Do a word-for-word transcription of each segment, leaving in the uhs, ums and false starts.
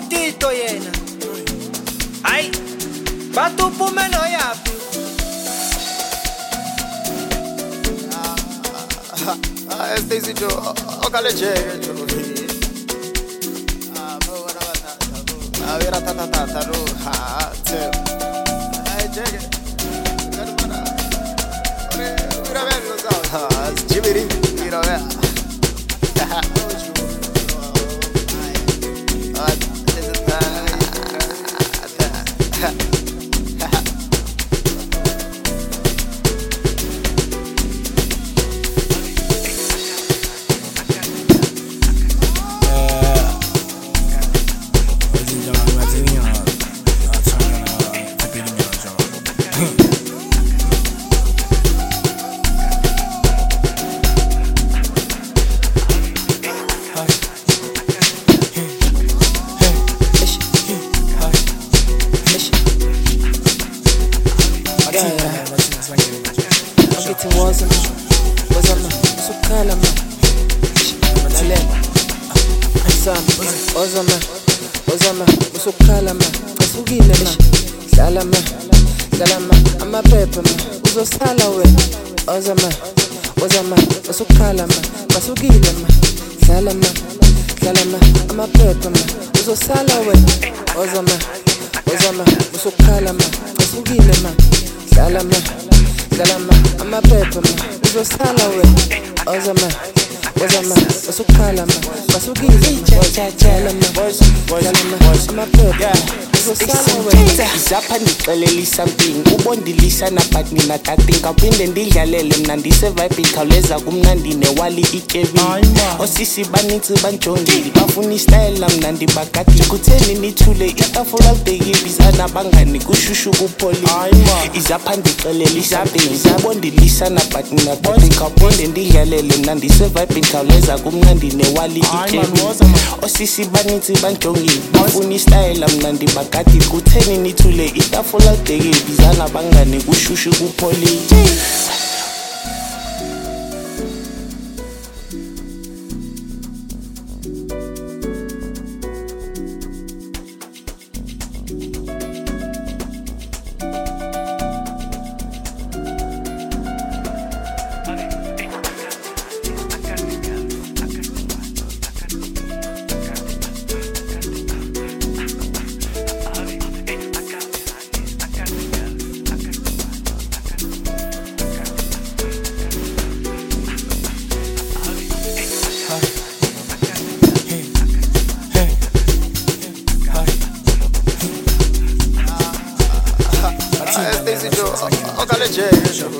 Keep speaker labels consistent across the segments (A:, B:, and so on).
A: Tito yena. Hayi. Bathi uphumelo yaphi?
B: Ah, Stacy Jo, okale jeke Jo. Ah, vera tata tata ro, ha, te. Ay jeke. Karmana. Ore, mira ver lo sao. Ah, jibiri, mira ver. Ah, Ozama, ozama, usukhala ma, asukile ma, dlala ma, dlala ma, amaphepha ma, uzosala wena. Ozama, ozama, usukhala ma, asukile ma, dlala ma, dlala ma, amaphepha ma, uzosala wena. Ozama, ozama, usukhala ma, asukile ma, dlala ma, dlala ma, amaphepha ma, uzosala wena. Ozama, ozama, usukhala ma, asukile ma.
C: Zapha ndixelele something ubondilisa but nina kati ngapinde ndidlalele mna ndise-vibe khawuleza kumnandi newali ikebi osisi banintsi banjongile bafuna istyle mna ndibakati kutheni nithule itafula libhekibizana bangani kushushu kupholi izapha ndixelele something ubondilisa but nina kati ngapinde ndidlalele mna ndise-vibe khawuleza kumnandi newali ikebi osisi banintsi banjongile bafuna istyle mna ndibakati kutheni nithule itafula libhekibizana bangani kushushu kupholi.
B: Stacy Jo, okale jeke Jo.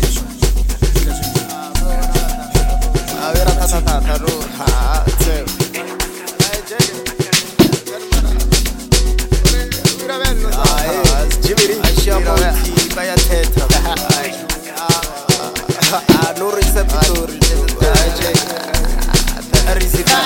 B: Ah, vera tata tata ro, ha, te. Ay jeke. Karmana. Ore, mira ver lo sao. Ah, jibiri, mira ver. Kaya teta. Ay. Ah, no receptor. Ay jeke. Arizita.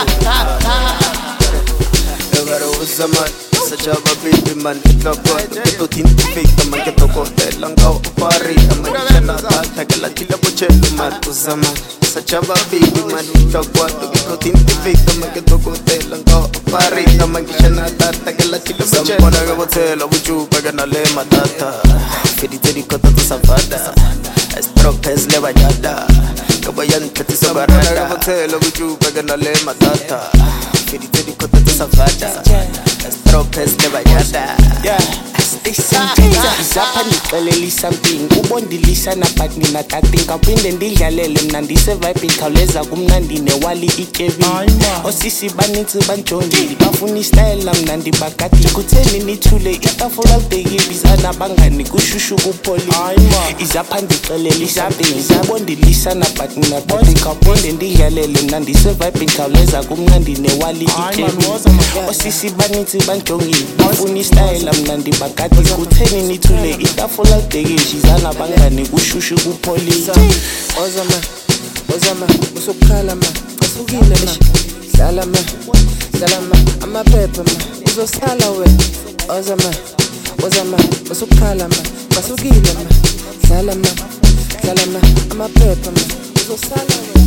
B: Evero zaman. Such a baby man, it's a god. Get to think to fake the man, get to go there, long out of party. I'm a channel, take a little bit man to some. Such a baby man, it's a god. Get to think to fake the man, get to go there, long out of party. I'm a channel, take a little bit. Someone I go tell with you, but I'm gonna let my data. Fit it to the cut to Savada. I struck his level yada. Kabayan Petit Sabarada. I go tell with you, but I'm gonna let my data. Fit it to the cut to Savada. Tropes never yada. Yeah. Zapha ndixelele something ubondilisa but nina kati ngapinde ndidlalele mna ndise-vibe khawuleza kumnandi newali ikebi osisi banintsi banjongile bafuna istyle mna ndibakati kutheni nithule itafula libhekibizana bangani kushushu kupholi izapha ndixelele something ubondilisa but nina kati ngapinde ndidlalele mna ndise-vibe khawuleza kumnandi newali ikebi osisi banintsi banjongile bafuna istyle mna ndibakati kutheni nithule itafula libhekibizana bangani kushushu kupholi.
A: Ozama, ozama, usukhala ma, asukile ma, dlala ma, dlala ma, amaphepha ma, uzosala wena. Ozama, ozama, usukhala ma, asukile ma, dlala ma, dlala ma, amaphepha ma, uzosala wena.